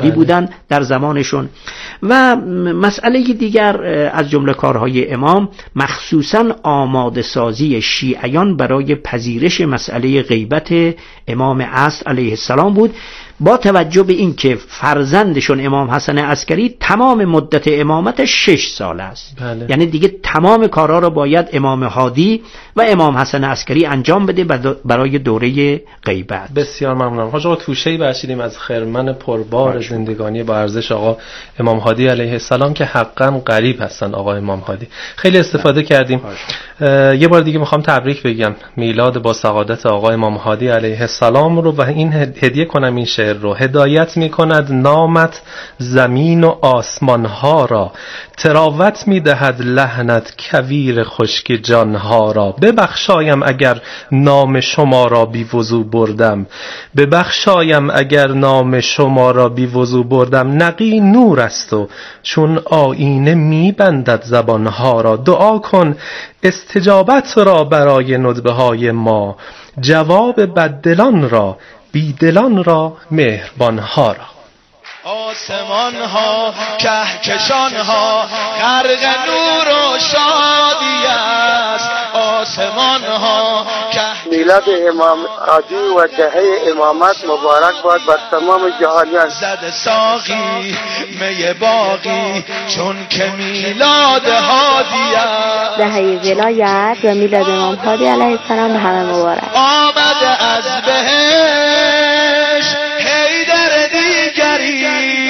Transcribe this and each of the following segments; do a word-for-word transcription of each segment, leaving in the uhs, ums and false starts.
هادی بودن در زمانشون. و مسئله دیگر از جمله کارهای امام مخصوصاً آماده سازی شیعیان برای پذیرش مسئله غیبت امام عصر علیه السلام بود، با توجه به این که فرزندشون امام حسن عسکری تمام مدت امامتش شش سال است. بله. یعنی دیگه تمام کارها رو باید امام هادی و امام حسن عسکری انجام بده برای دوره غیبت. بسیار ممنونم. حاج آقا توشه‌ای بخشیدیم از خرمن پربار زندگانی با ارزش آقا امام هادی علیه السلام که حقا غریب هستن. آقا امام هادی خیلی استفاده نه. کردیم. یه بار دیگه میخوام تبریک بگم میلاد با سعادت آقا امام هادی علیه السلام رو و این هدیه کنم این شعر رو. هدایت میکند نامت زمین و آسمان ها را، تراوت میدهد لحنت کویر خشک جان ها را. ببخشایم اگر نام شما را بی وضو بردم، ببخشایم اگر نام شما را بی وضو بردم. نقی نور است و چون آینه میبندد زبان ها را. دعا کن استجابت را برای ندبه های ما، جواب بددلان را بیدلان را مهربان ها را. آسمان ها کهکشان ها غرق نور و شادی است. آسمان ها که میلاد امام هادی و دهه امامت مبارک باد بر تمام جهانیان. زد ساقی می باقی چون که میلاد هادی است. دهه ولایت و میلاد امام هادی علیه السلام به همه مبارک. آمده از بهش حیدر دیگری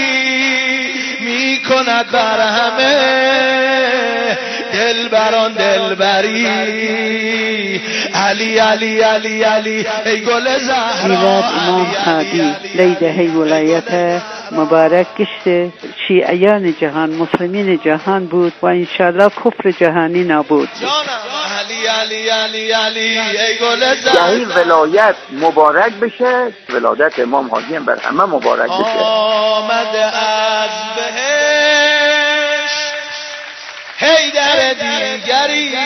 می کند بر همه دلبران دلبری. علی علی علی علی ای گل زهرا. میلاد امام هادی لیده ولایت مبارک گشت شیعیان جهان مسلمین جهان بود و انشاءالله کفر جهانی نبود. علی علی علی علی ای گل زهرا. یعنی ولایت مبارک بشه، ولادت امام هادی بر همه مبارک بشه. آمده از بهش حیدر دیگری.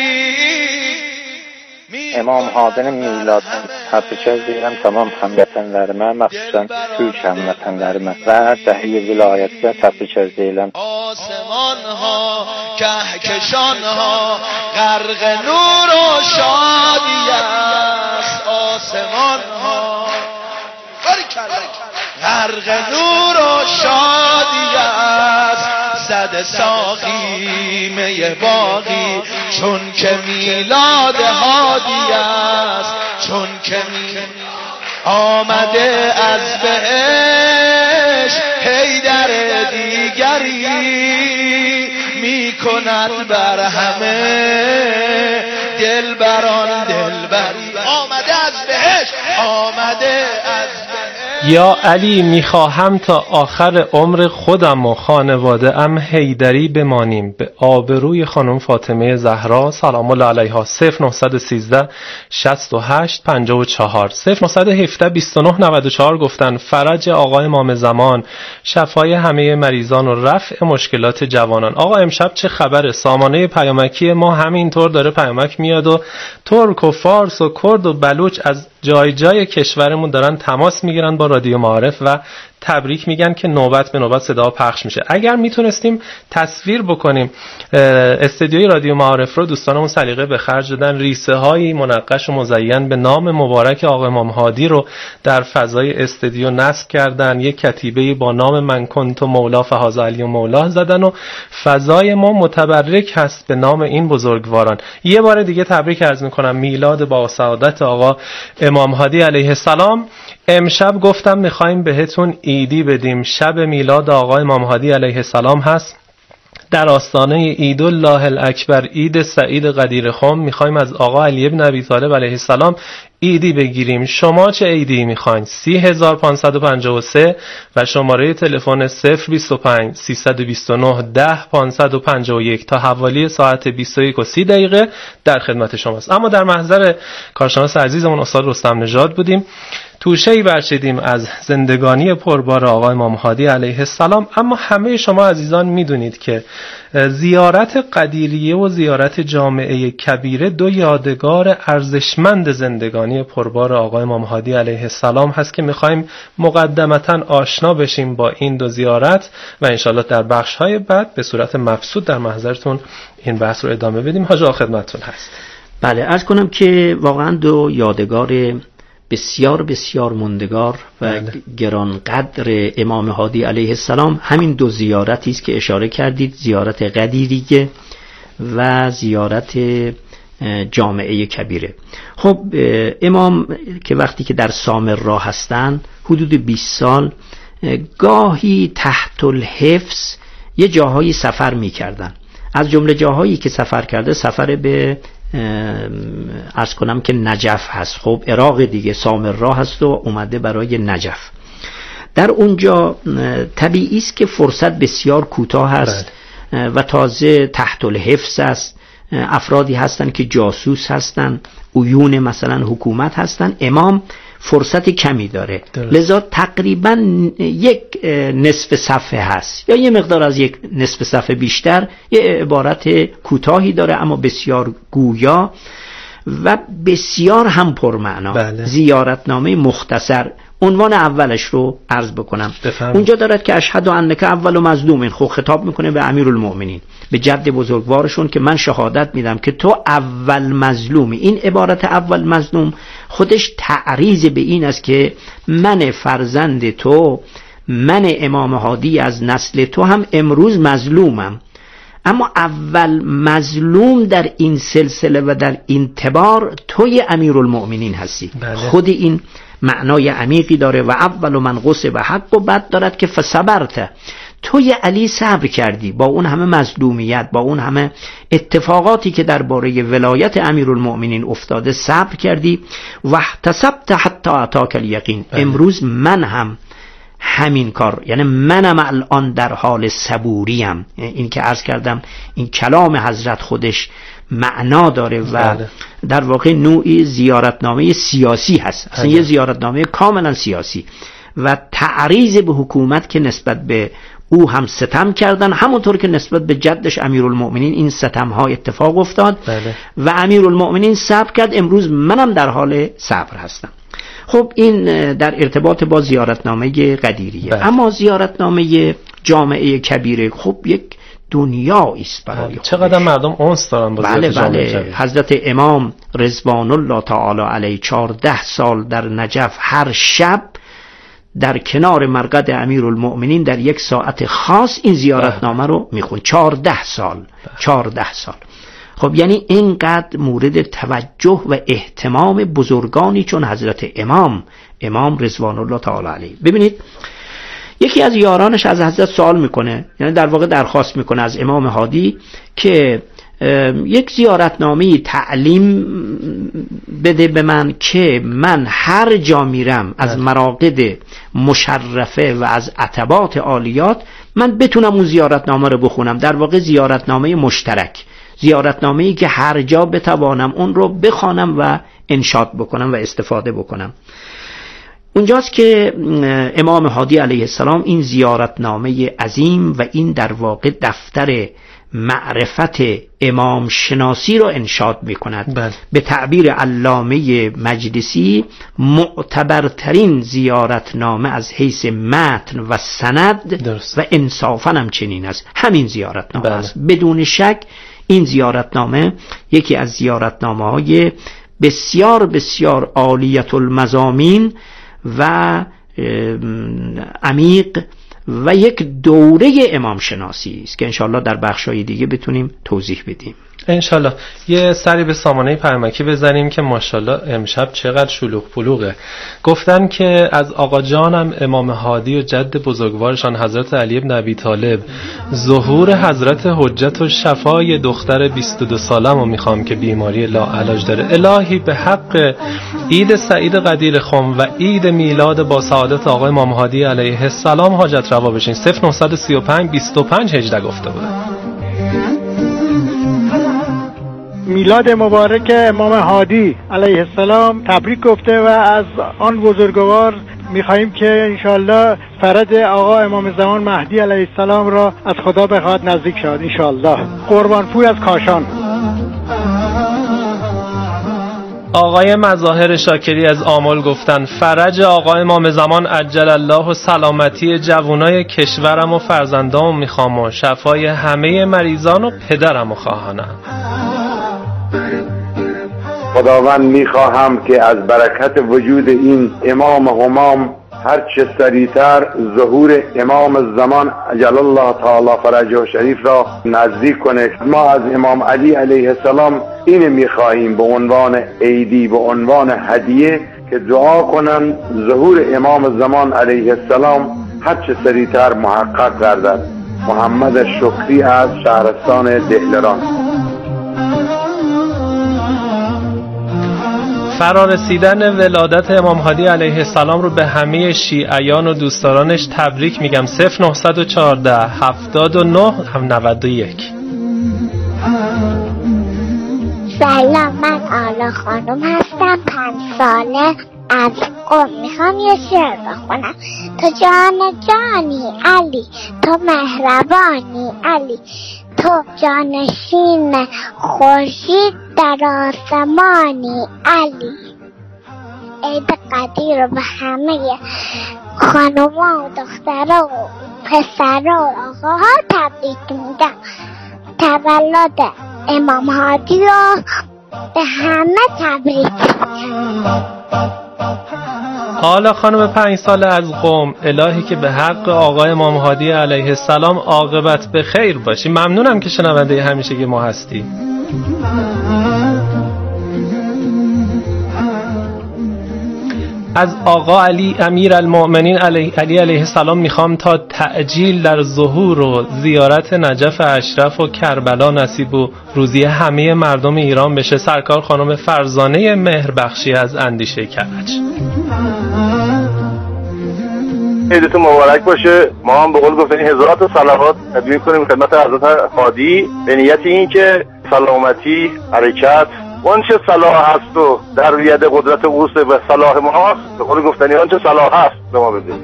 امام هادی میلاد تبریک دیرم تمام هموطنlarime مخصوصا Türk هموطنlarime و دهه ولایت تبریک دیرم. آسمان ها کهکشان ها غرق نور و شادی است. آسمان ها غرق نور و شادی است. زد ساقی می باقی چون که میلاد هادی است. چون که می آمده از بهش حیدر دیگری می کند بر همه دلبران دلبری. آمده از بهش آمده از یا علی میخواهم تا آخر عمر خودم و خانواده ام حیدری بمانیم به آبروی خانم فاطمه زهرا سلام الله علیها. صفر نه یک سه شصت و هشت پنجاه و چهار صفر نه یک هفت بیست و نه نود و چهار گفتن فرج آقا امام زمان، شفای همه مریضان و رفع مشکلات جوانان. آقا امشب چه خبره؟ سامانه پیامکی ما همینطور داره پیامک میاد و ترک و فارس و کرد و بلوچ از جای جای کشورمون دارن تماس میگیرن با رادیو معارف و تبریک میگن که نوبت به نوبت صدا پخش میشه. اگر میتونستیم تصویر بکنیم استودیوی رادیو معارف رو، دوستانمون سلیقه به خرج دادن ریسه هایی منقش و مزین به نام مبارک آقا امام هادی رو در فضای استودیو نصب کردن، یک کتیبه با نام من کنت مولا فهذا علی مولا زدن و فضای ما متبرک هست به نام این بزرگواران. یه بار دیگه تبریک عرض میکنم میلاد با سعادت آقا امام هادی علیه السلام. امشب گفتم میخوایم بهتون عیدی بدیم. شب میلاد آقا امام هادی علیه السلام هست. در آستانه عید الله الاکبر، عید سعید قدیر خم، میخوایم از آقا علی ابن ابی طالب علیه السلام عیدی بگیریم. شما چه عیدی میخواین؟ سی هزار و پانصد و پنجاه و سه و شماره تلفن صفر بیست و پنج سیصد و بیست و نه ده پانصد و پنجاه و یک تا حوالی ساعت بیست و یک و سی دقیقه در خدمت شماست. اما در محضر کارشناس عزیزمون استاد رستم نژاد بودیم. توشه‌ای برچیدیم از زندگانی پربار آقای امام هادی علیه السلام. اما همه شما عزیزان میدونید که زیارت قدیریه و زیارت جامعه کبیره دو یادگار ارزشمند زندگانی پربار آقای امام هادی علیه السلام هست که میخوایم مقدمتاً آشنا بشیم با این دو زیارت و انشالله در بخش‌های بعد به صورت مبسوط در محضرتون این بحث رو ادامه بدیم. حاج آقا خدمتتون هست. بله، عرض کنم که واقعا دو یادگار بسیار بسیار موندگار و بله. گرانقدر امام هادی علیه السلام همین دو زیارتی است که اشاره کردید، زیارت قدیریه و زیارت جامعه کبیره. خب امام که وقتی که در سامرا هستن حدود بیست سال گاهی تحت الحفظ یه جاهایی سفر می‌کردن. از جمله جاهایی که سفر کرده سفر به عرض کنم که نجف هست. خب عراق دیگه، سامرا هست و اومده برای نجف. در اونجا طبیعی است که فرصت بسیار کوتاه هست و تازه تحت الحفظ است. افرادی هستن که جاسوس هستن، عیون مثلا حکومت هستن. امام فرصت کمی داره درست. لذا تقریبا یک نصف صفحه هست یا یه مقدار از یک نصف صفحه بیشتر، یه عبارت کوتاهی داره اما بسیار گویا و بسیار هم پرمعنا. بله. زیارتنامه مختصر. عنوان اولش رو عرض بکنم. بفهم. اونجا دارد که اشهد انک اول مظلومین. خب خطاب میکنه به امیرالمؤمنین، به جد بزرگوارشون که من شهادت میدم که تو اول مظلومی. این عبارت اول مظلوم خودش تعریض به این است که من فرزند تو، من امام هادی از نسل تو هم امروز مظلومم، اما اول مظلوم در این سلسله و در این تبار توی امیرالمؤمنین هستی. بله. خود این معنای عمیقی داره. و اول من غصب حق و بعد دارد که فصبرت، توی علی صبر کردی با اون همه مظلومیت، با اون همه اتفاقاتی که درباره ولایت امیرالمؤمنین افتاده صبر کردی. و احتسبت حتی اتاک الیقین. امروز من هم همین کار، یعنی منم الان در حال صبوریم. این که عرض کردم این کلام حضرت خودش معنا داره و در واقع نوعی زیارتنامه سیاسی هست. اصلا یه زیارتنامه کاملا سیاسی و تعریض به حکومت که نسبت به او هم ستم کردن، همونطور که نسبت به جدش امیرالمؤمنین این ستم ها اتفاق افتاد. بله. و امیرالمؤمنین صبر کرد. امروز منم در حال صبر هستم. خب این در ارتباط با زیارتنامه قدیریه. بله. اما زیارتنامه جامعه کبیره خب یک دنیایی است برای چقدر مردم انس دارن با بله بله. حضرت امام رضوان الله تعالی علیه چهارده سال در نجف هر شب در کنار مرقد امیرالمؤمنین در یک ساعت خاص این زیارتنامه رو میخون. چهارده سال چهارده سال. خب یعنی اینقدر مورد توجه و اهتمام بزرگانی چون حضرت امام امام رضوان الله تعالی علیه. ببینید یکی از یارانش از حضرت سوال میکنه، یعنی در واقع درخواست میکنه از امام هادی که یک زیارتنامه تعلیم بده به من که من هر جا میرم از مراقد مشرفه و از عتبات عالیات من بتونم اون زیارتنامه رو بخونم. در واقع زیارتنامه مشترک، زیارتنامه‌ای که هر جا بتوانم اون رو بخوانم و انشاد بکنم و استفاده بکنم. اونجاست که امام هادی علیه السلام این زیارتنامه عظیم و این در واقع دفتر معرفت امام شناسی رو انشاد می کند. بله. به تعبیر علامه مجلسی معتبرترین زیارتنامه از حیث متن و سند درست. و انصافاً هم چنین است. همین زیارتنامه بله. است. بدون شک این زیارتنامه یکی از زیارتنامه های بسیار بسیار عالیت المضامین و عمیق و یک دوره امام شناسی است که انشالله در بخشای دیگه بتونیم توضیح بدیم. انشالله. یه سری به سامانه پرمکی بزنیم که ماشالله امشب چقدر شلوغ پلوغه. گفتن که از آقا جانم امام هادی و جد بزرگوارشان حضرت علی بن ابی طالب ظهور حضرت حجت و شفای دختر بیست و دو سالم رو میخوام که بیماری لاعلاج داره. الهی به حق عید سعید قدیر خم و عید میلاد با سعادت آقای امام هادی علیه السلام حاجت روا بشین. صفر نه سه پنج بیست و پنج هجده گفته بوده. میلاد مبارک امام هادی علیه السلام تبریک گفته و از آن بزرگوار میخواییم که انشالله فرج آقا امام زمان مهدی علیه السلام را از خدا بخواد نزدیک شد انشالله. قربانپور از کاشان. آقای مظاهر شاکری از آمل گفتن فرج آقا امام زمان عجل الله و سلامتی جوانای کشورم و فرزندام میخوام و شفای همه مریضان و پدرم و خواهانم. خداوند میخواهم که از برکت وجود این امام همام هر چه سریعتر ظهور امام زمان عجل الله تعالی فرجه شریف را نزدیک کنه. ما از امام علی علیه السلام این میخواهیم به عنوان عیدی، به عنوان هدیه، که دعا کنن ظهور امام زمان علیه السلام هر چه سریعتر محقق گردد. محمد شکری از شهرستان دهلران. فرارسیدن ولادت امام هادی علیه السلام رو به همه شیعیان و دوستدارانش تبریک میگم. صفر نه یک چهار هفتاد و نه نود و یک. سلام، من آلا خانم هستم، پنج ساله، از قم. میخوام یه شعر بخونم. تو جان جانی علی، تو مهربانی علی، تو جانشین خورشید در آسمانی علی. عید قدیر رو به همه خانوما و دخترها و پسرها و آقاها تبریک میگم. تولد امام هادی رو به همه تبریک میگم. حالا خانم پنج ساله از قم، الهی که به حق آقای امام هادی علیه السلام عاقبت به خیر باشی. ممنونم که شنونده همیشگی ما هستی. از آقا علی امیر المؤمنین علی علی علیه السلام میخوام تا تعجیل در ظهور و زیارت نجف اشرف و کربلا نصیب و روزی همه مردم ایران بشه. سرکار خانم فرزانه مهربخشی از اندیشه کرج. عیدتون مبارک باشه. ما هم به قول گفتنی هزارات صلوات تقدیم کنیم خدمت حضرت هادی به نیت این که سلامتی، حرکت و آنچه صلاح هست و در ید قدرت اوست و صلاح ما هست، به قول گفتنی آنچه صلاح هست به ما بده.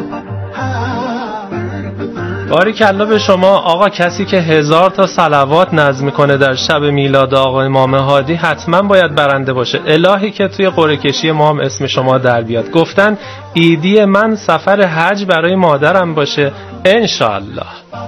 باریکالله به شما آقا. کسی که هزار تا صلوات نظم میکنه در شب میلاد آقا امام هادی حتما باید برنده باشه. الهی که توی قرعه کشی ما هم اسم شما در بیاد. گفتن ایدی من سفر حج برای مادرم باشه انشاءالله.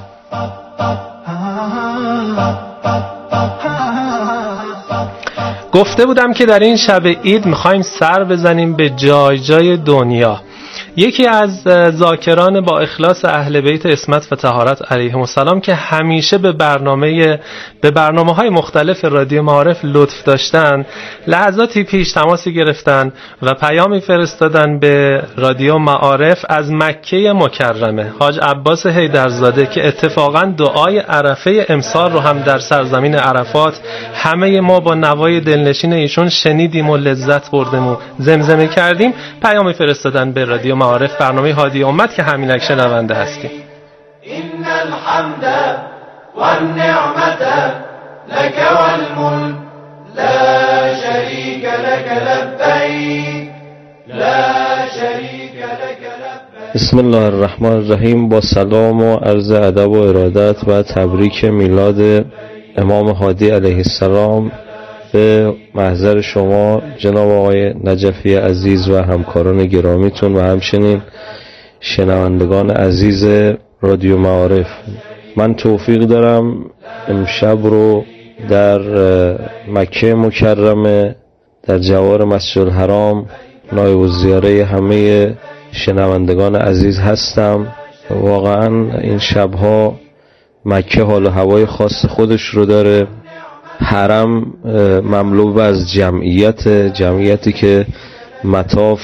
گفته بودم که در این شب عید میخوایم سر بزنیم به جای جای دنیا. یکی از ذاکران با اخلاص اهل بیت عصمت و طهارت علیهم السلام که همیشه به برنامه به برنامه‌های مختلف رادیو معارف لطف داشتن، لحظاتی پیش تماسی گرفتن و پیامی فرستادن به رادیو معارف از مکه مکرمه. حاج عباس حیدرزاده که اتفاقا دعای عرفه امسال رو هم در سرزمین عرفات همه ما با نوای دلنشین ایشون شنیدیم و لذت بردیم و زمزمه کردیم، پیامی فرستادن به رادیو معارف، برنامه هادی امت که همینک شنونده هستیم. ان الحمد والنعمت لك والملك لا شريك لك لبيك لا شريك لك لبيك. بسم الله الرحمن الرحیم. با سلام و عرض ادب و ارادت و تبریک میلاد امام هادی علیه السلام به محضر شما جناب آقای نجفی عزیز و همکاران گرامیتون و همچنین شنوندگان عزیز رادیو معارف. من توفیق دارم امشب رو در مکه مکرمه در جوار مسجد الحرام نایب الزیاره همه شنوندگان عزیز هستم. واقعا این شبها مکه حال و هوای خاص خودش رو داره. حرم مملو از جمعیت جمعیتی که مطاف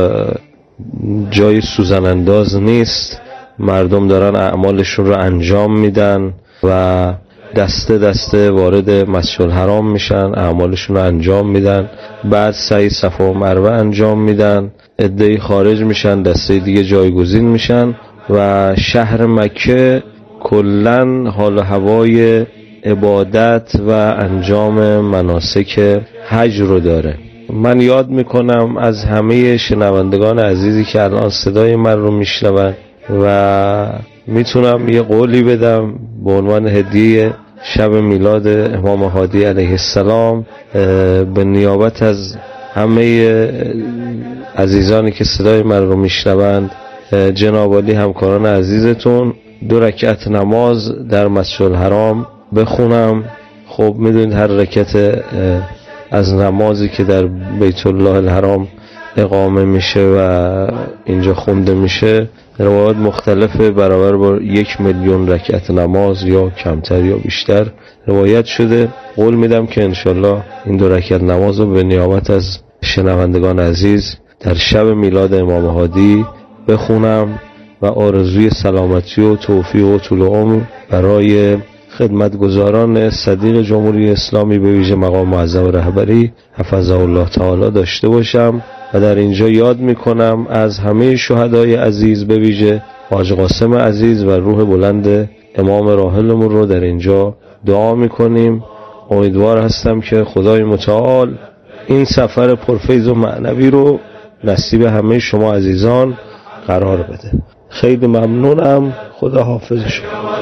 جای سوزن انداز نیست. مردم دارن اعمالشون رو انجام میدن و دسته دسته وارد مسجد الحرام میشن، اعمالشون رو انجام میدن، بعد سعی صفا و مروه انجام میدن، عده‌ای خارج میشن، دسته دیگه جایگزین میشن و شهر مکه کلن حال و هوای عبادت و انجام مناسک حج رو داره. من یاد میکنم از همه شنوندگان عزیزی که الان صدای من رو میشنون و میتونم یه قولی بدم به عنوان هدیه شب میلاد امام هادی علیه السلام به نیابت از همه عزیزانی که صدای من رو میشنوند، جناب عالی همکاران عزیزتون دو رکعت نماز در مسجد الحرام بخونم. خب میدونید هر رکعت از نمازی که در بیت الله الحرام اقامه میشه و اینجا خونده میشه روایات مختلفه، برابر با یک میلیون رکعت نماز یا کمتر یا بیشتر روایت شده. قول میدم که انشالله این دو رکعت نماز رو به نیابت از شنوندگان عزیز در شب میلاد امام هادی بخونم و آرزوی سلامتی و توفیق و طول عمر برای خدمتگزاران صدیق جمهوری اسلامی به ویژه مقام معظم رهبری حفظه الله تعالی داشته باشم و در اینجا یاد میکنم از همه شهدای عزیز به ویژه حاج قاسم عزیز و روح بلند امام راحلمون رو در اینجا دعا میکنیم. امیدوار هستم که خدای متعال این سفر پرفیض و معنوی رو نصیب همه شما عزیزان قرار بده. خیلی ممنونم. خدا حافظ شما.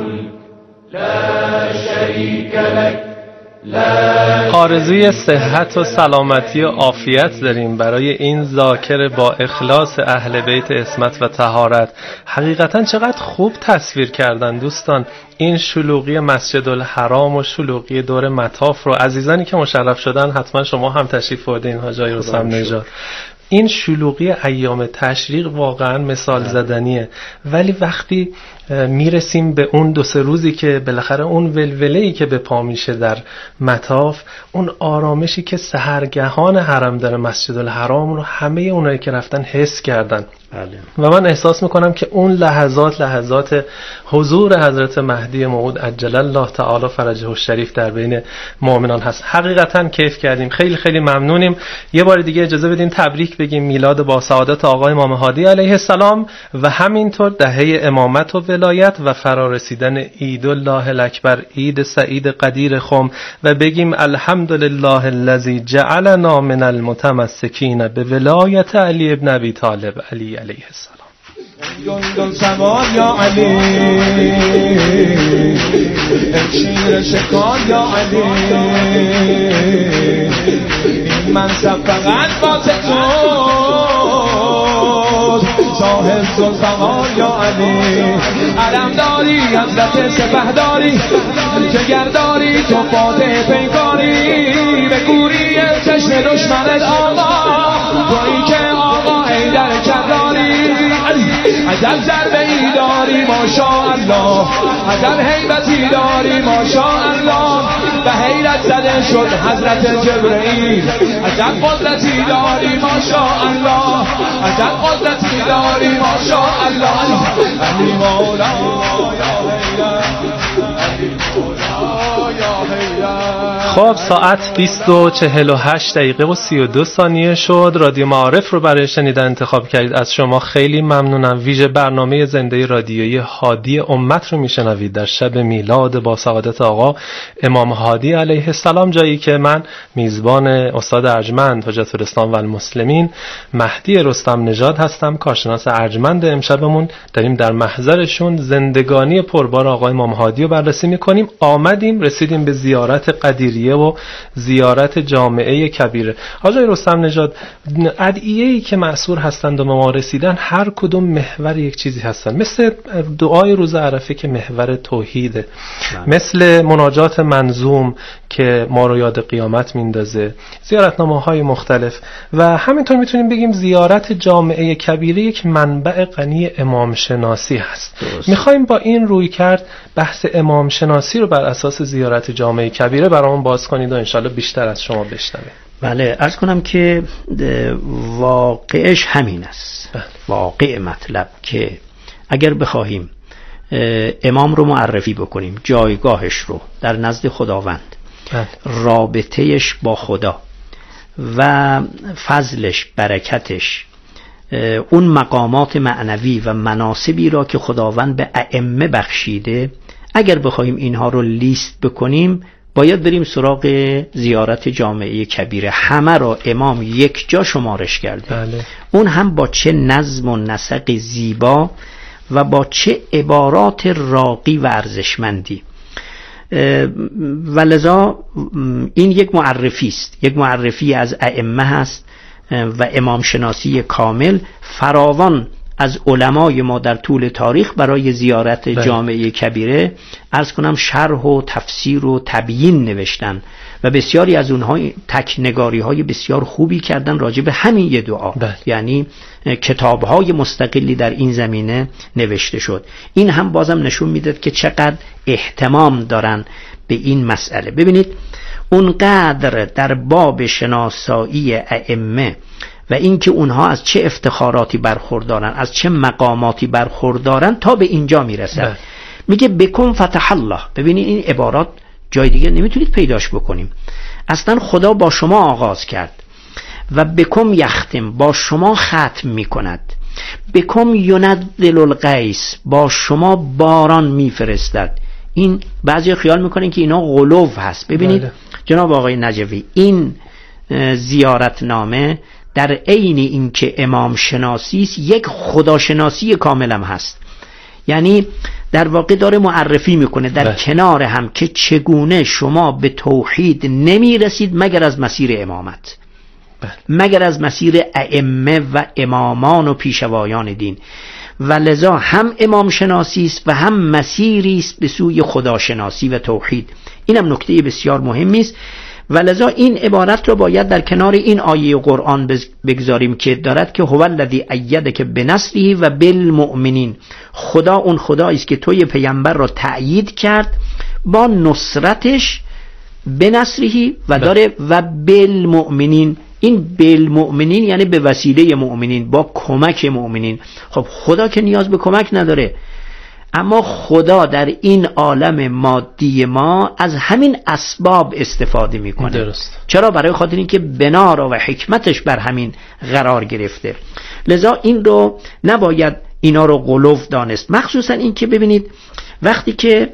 آرزوی صحت و سلامتی و عافیت داریم برای این ذاکر با اخلاص اهل بیت عصمت و طهارت. حقیقتا چقدر خوب تصویر کردن دوستان این شلوغی مسجد الحرام و شلوغی دور مطاف رو. عزیزانی که مشرف شدن حتما شما هم تشریف بردین حاجی رستم نژاد. این شلوغی ایام تشریق واقعا مثال زدنیه، ولی وقتی میرسیم به اون دو سه روزی که بالاخره اون ولوله‌ای که به پا میشه در مطاف، اون آرامشی که سحرگهان حرم داره مسجد الحرام رو همه اونایی که رفتن حس کردن. بله. و من احساس میکنم که اون لحظات لحظات حضور حضرت مهدی موعود عجل الله تعالی فرجه الشریف در بین مؤمنان هست. حقیقتا کیف کردیم، خیلی خیلی ممنونیم. یه بار دیگه اجازه بدین تبریک بگیم میلاد با سعادت آقای امام هادی علیه السلام و همینطور دهه امامت و ولایت و فرارسیدن عید الله الاکبر، عید سعید قدیر خم، و بگیم الحمدلله الذی جعلنا من المتمسکین به ولایت علی ابن ابی طالب علی علیه السلام. گل سوار یا علی، شیر شکار یا علی، این منصب فقط واسه تو صاحب زلفقار یا علی. علم داری حضرت سپهداری، جگرداری تو فاتح پیکاری، به کوری چشم دشمنت آقا، تویی که آقا حیدر کراری. عجب ضربه ای داری ماشاءالله، عجب هیبتی داری ماشاءالله، به حیرت زده شد حضرت جبرئیل. عجب قدرتی داری ماشاءالله، عجب قدرتی داری ماشاءالله. علی مولا یا حیدر، علی مولا یا حیدر. خب ساعت بیست و چهل و هشت دقیقه و سی و دو ثانیه شد. رادیو معارف رو برای شنیدن انتخاب کردید. از شما خیلی ممنونم. ویژه برنامه زنده رادیویی هادی امت رو میشنوید در شب میلاد با سعادت آقا امام هادی علیه السلام، جایی که من میزبان استاد ارجمند حجت الاسلام و المسلمین مهدی رستم نژاد هستم، کارشناس ارجمند. امشبمون داریم در محضرشون زندگانی پربار آقا امام هادی رو بررسی میکنیم. آمدیم رسیدیم به زیارت قدیریه و زیارت جامعه کبیره. آقای رستم نژاد، ادعیه‌ای که مأثور هستند و ما رسیدن هر کدوم محور یک چیزی هستند، مثل دعای روز عرفه که محور توحیده، مثل مناجات منظوم که ما رو یاد قیامت میندازه، زیارتنامه‌های مختلف، و همینطور میتونیم بگیم زیارت جامعه کبیره یک منبع غنی امام شناسی هست. میخوایم با این روی کرد بحث امام شناسی رو بر اساس زیارت جامعه کبیره برامون باز کنید و انشالله بیشتر از شما بشنویم. بله، عرض کنم که واقعش همین است. واقع مطلب که اگر بخواهیم امام رو معرفی بکنیم، جایگاهش رو در نزد خداوند، رابطهش با خدا و فضلش، برکتش، اون مقامات معنوی و مناسبی را که خداوند به ائمه بخشیده، اگر بخوایم اینها رو لیست بکنیم باید بریم سراغ زیارت جامعه کبیره. همه را امام یک جا شمارش کرده. بله. اون هم با چه نظم و نسق زیبا و با چه عبارات راقی و ارزشمندی. ولذا این یک معرفی است، یک معرفی از ائمه هست و امام شناسی کامل فراوان از علمای ما در طول تاریخ برای زیارت بله. جامعه کبیره عرض کنم شرح و تفسیر و تبیین نوشتن و بسیاری از اونها تکنگاری های بسیار خوبی کردن راجع به همین یه دعا. بله. یعنی کتاب های مستقلی در این زمینه نوشته شد. این هم بازم نشون میداد که چقدر اهتمام دارن به این مسئله. ببینید اونقدر در باب شناسایی ائمه و اینکه اونها از چه افتخاراتی برخوردارن، از چه مقاماتی برخوردارن تا به اینجا میرسن. میگه بکن فتح الله. ببینید این عبارات جای دیگه نمیتونید پیداش بکنیم. اصلا خدا با شما آغاز کرد و بکم یختم، با شما ختم میکند. بکم ینزل الغیث، با شما باران میفرستد. این بعضی خیال میکنن که اینا غلو هست. ببینید بله. جناب آقای نجوی این زیارتنامه در عین اینکه امام شناسی است یک خداشناسی کامل هم هست. یعنی در واقع داره معرفی میکنه در بله. کنار هم که چگونه شما به توحید نمیرسید مگر از مسیر امامت، بله. مگر از مسیر ائمه و امامان و پیشوایان دین. و لذا هم امام شناسی است و هم مسیری است به سوی خداشناسی و توحید. اینم نکته بسیار مهمی است. و لذا این عبارت رو باید در کنار این آیه قرآن بگذاریم که دارد که هو الذی ایدک بنصره و بالمؤمنین. خدا اون خدایی است که توی پیامبر رو تأیید کرد با نصرتش، بنصره و داره و بالمؤمنین. این بالمؤمنین یعنی به وسیله مؤمنین، با کمک مؤمنین. خب خدا که نیاز به کمک نداره، اما خدا در این عالم مادی ما از همین اسباب استفاده میکنه. درست. چرا؟ برای خاطر اینکه بنا را و حکمتش بر همین قرار گرفته. لذا این رو نباید اینا رو غلو دانست. مخصوصا این که ببینید وقتی که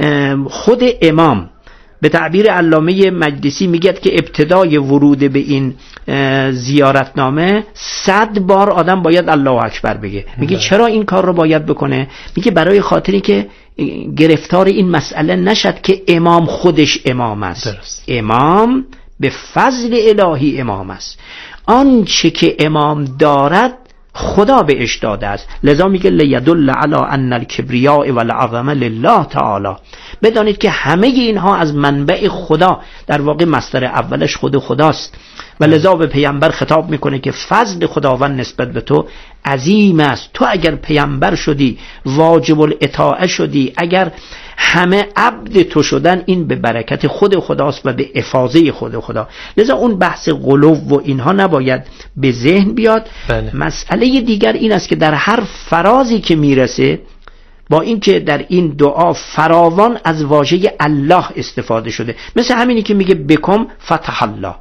خود امام به تعبیر علامه مجلسی میگه که ابتدای ورود به این زیارتنامه صد بار آدم باید الله اکبر بگه. میگه چرا این کار رو باید بکنه؟ میگه برای خاطری که گرفتار این مسئله نشد که امام خودش امام است. درست. امام به فضل الهی امام است. آنچه که امام دارد خدا بهش داده است. لذا میگه لیدل علی ان الکبریاء والعظمه لله تعالی. بدانید که همه اینها از منبع خدا، در واقع مصدر اولش خود خداست. و لذا به پیامبر خطاب میکنه که فضل خداوند نسبت به تو عظیم است. تو اگر پیامبر شدی، واجب الاطاعه شدی، اگر همه عبد تو شدن، این به برکت خود خداست و به افاضه خود خدا. لذا اون بحث غلو و اینها نباید به ذهن بیاد. بله. مسئله دیگر این است که در هر فرازی که میرسه، با اینکه در این دعا فراوان از واژه الله استفاده شده، مثل همینی که میگه بکم فتح الله،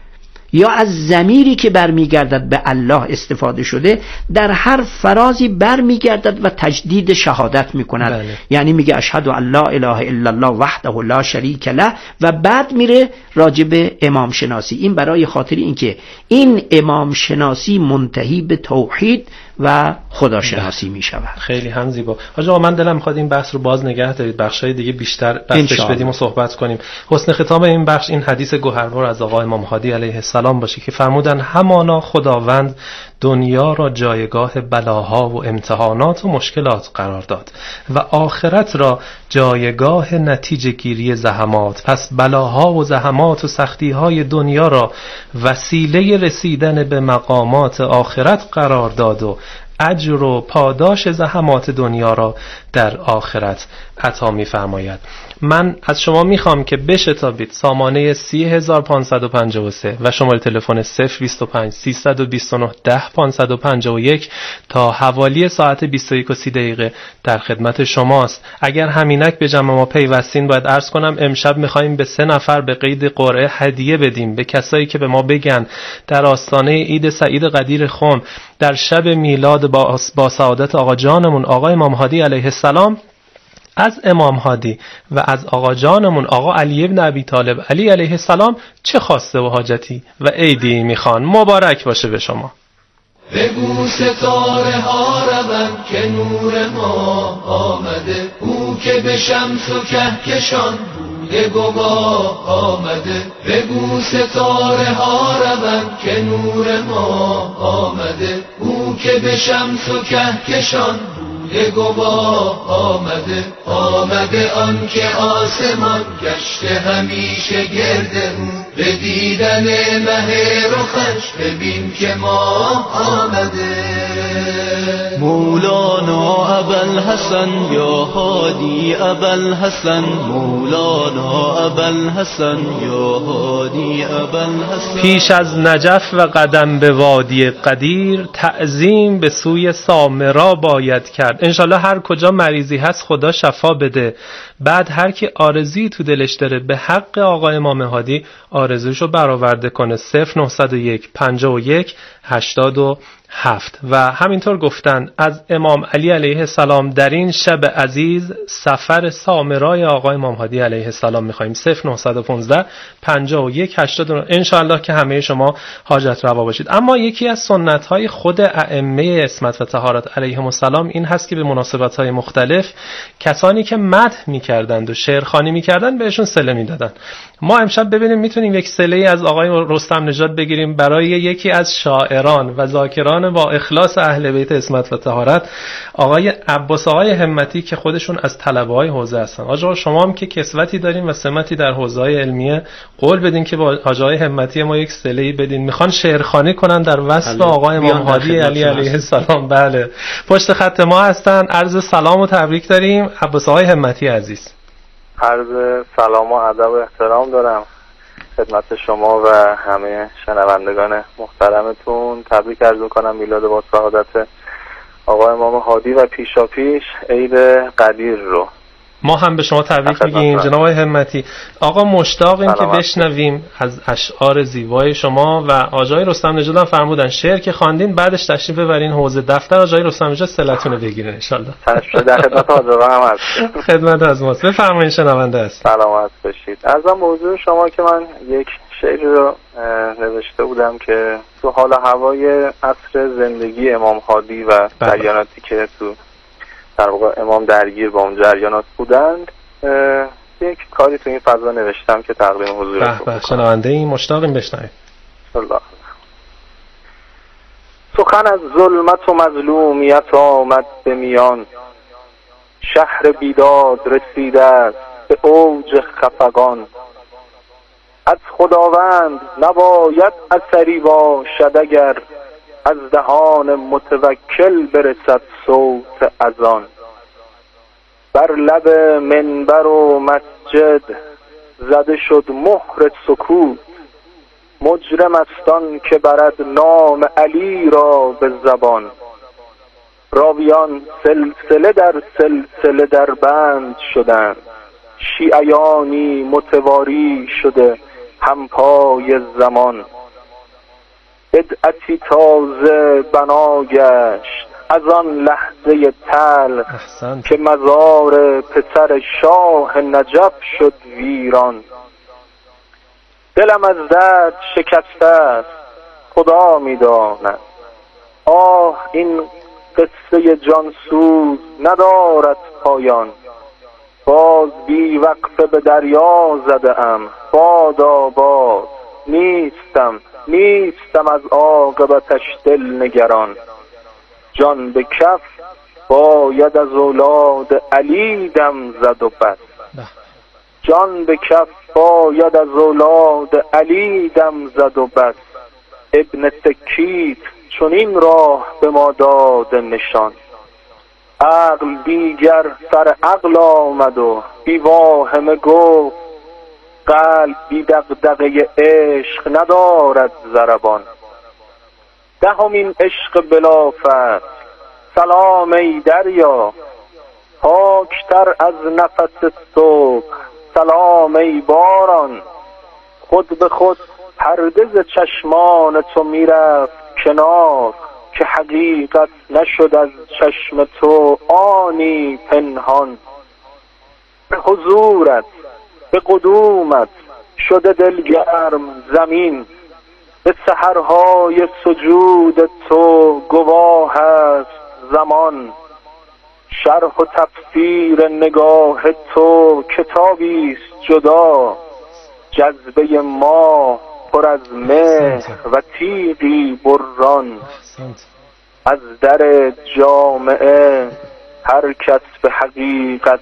یا از ضمیری که برمیگردد به الله استفاده شده، در هر فرازی برمیگردد و تجدید شهادت میکند. بله. یعنی میگه اشهد ان لا اله الا الله وحده لا شریک له و بعد میره راجب امام شناسی. این برای خاطر اینکه این امام شناسی منتهی به توحید و خداشناسی می شود. خیلی هم زیبا. آقا من دلم میخواد این بحث رو باز نگه دارید، بخشای دیگه بیشتر بحثش بدیم و صحبت کنیم. حسن ختام این بخش این حدیث گوهربار از آقا امام هادی علیه السلام باشه که فرمودن همانا خداوند دنیا را جایگاه بلاها و امتحانات و مشکلات قرار داد و آخرت را جایگاه نتیجه گیری زحمات. پس بلاها و زحمات و سختی‌های دنیا را وسیله رسیدن به مقامات آخرت قرار داد و اجر و پاداش زحمات دنیا را در آخرت عطا می‌فرماید. من از شما میخوام که بشتابید سامانه سی هزار پانصد و پنجاه و سه و شماره تلفن صفر بیست و پنج سیصد و بیست و نه ده پانصد و پنجاه و یک تا حوالی ساعت بیست و یک و سی دقیقه در خدمت شماست. اگر همینک به جمع ما پیوستین، باید عرض کنم امشب میخواییم به سه نفر به قید قرعه هدیه بدیم، به کسایی که به ما بگن در آستانه عید سعید قدیر خم در شب میلاد با, با سعادت آقا جانمون آقا امام هادی علیه السلام از امام هادی و از آقا جانمون آقا علی ابن ابی طالب علی علیه السلام چه خواسته و حاجتی و عیدی میخوان؟ مبارک باشه به شما. بگو ستاره ها روند که نور ما آمده، او که به شمس و کهکشان بوده گواه آمده. بگو ستاره ها روند که نور ما آمده، او که به شمس و کهکشان بوده گواه آمده. آمده آن که آسمان گشته همیشه گرد او، به دیدن مه رخش ببین که ماه آمده. مولانا ابوالحسن یا هادی ابوالحسن، مولانا ابوالحسن یا هادی ابوالحسن. پیش از نجف و قدم به وادی قدیر، تعظیم به سوی سامرا باید کرد. انشالله هر کجا مریضی هست خدا شفا بده. بعد هر کی آرزویی تو دلش داره به حق آقا امام هادی آرزوشو برآورده کنه. صفر نهصد و یک پنجاه و یک هشتاد و هفت. و همینطور گفتن از امام علی علیه السلام در این شب عزیز سفر سامرای آقا امام هادی علیه السلام میخواییم. صفر نهصد و پانزده پنجاه و یک هشتاد و نه. انشاءالله که همه شما حاجت روا باشید. اما یکی از سنت های خود ائمه عصمت و طهارت علیهم السلام این هست که به مناسبت های مختلف کسانی که مدح میکردند و شعرخوانی میکردند بهشون صله میدادن. ما امشب ببینیم میتونیم یک صله از آقای رستم نژاد بگیریم برای یکی از شاعران و ذاکران با اخلاص اهل بیت عصمت و طهارت، آقای عباس آقای همتی که خودشون از طلبه‌های حوزه هستن. آقا شما هم که کسوتی دارین و سمتی در حوزه‌های علمیه، قول بدین که با آقای همتی ما یک صله‌ای بدین. میخوان شعرخوانی کنن در وصف آقای امام هادی علی علیه السلام. بله، پشت خط ما هستن. عرض سلام و تبریک داریم عباس آقای همتی عزیز. عرض سلام و ادب و احترام دارم خدمت شما و همه شنوندگان محترمتون. تبریک عرض می‌کنم میلاد با سعادت آقا امام هادی و پیشا پیش عید قدیر رو. ما هم به شما تبریک میگیم جناب همتی. آقا مشتاقیم که بشنویم از اشعار زیبای شما و آقای رستم نژاد هم فرمودن شعر که خواندین بعدش تشریف ببرین حوزه دفتر آقای رستم نژاد صلتون رو بگیرن ان شاء الله. در خدمت حاضران هم هست. خدمت از ماست. بفرمایید شنونده است. سلامت باشید. عرضم موضوع شما که من یک شعری رو نوشته بودم که تو حال هوای عصر زندگی امام هادی و جریاناتی که تو در واقع امام درگیر با اون جریانات بودند، یک کاری تو این فضا نوشتم که تقدیم حضورتون میکنم. شنونده این مشتاقیم بشنویم. الله. سخن از ظلمت و مظلومیت آمد به میان، شهر بیداد رسیده است به اوج خفقان. از خداوند نباید اثری باشد اگر از دهان متوکل برسد صوت اذان. بر لب منبر و مسجد زده شد مهر سکوت، مجرم است آن که برد نام علی را به زبان. راویان سلسله در سلسله در بند شدند، شیعیانی متواری شده همپای زمان. بدعتی تازه بنا گشت از آن لحظه تلخ که مزار پسر شاه نجف شد ویران. دلم از درد شکسته است خدا می‌داند، آه این قصه جانسوز ندارد پایان. باز بی وقفه به دریا زده ام بادا باز، نیستم نیستم از عاقبتش دل نگران. جان به کف باید از اولاد علی دم زد و بس، جان به کف باید از اولاد علی دم زد و بس. ابن سکیت چون این راه به ما داد نشان، عقل دیگر سر عقل آمد و بی واهمه گفت قلب بی دغدغه عشق ندارد ضربان. دهمین عشق بلافت سلام ای دریا، پاکتر از نفس صبح سلام ای باران. خود به خود پرده ز چشمان تو میرفت کنار، که حقیقت نشد از چشم تو آنی پنهان. به حضورت به قدومت شده دلگرم زمین، به سحرهای سجود تو گواه است زمان. شرح و تفسیر نگاه تو کتابی است جدا، جذبه ما پر از مهر و تیغی بران. از در جامعه هر کس به حقیقت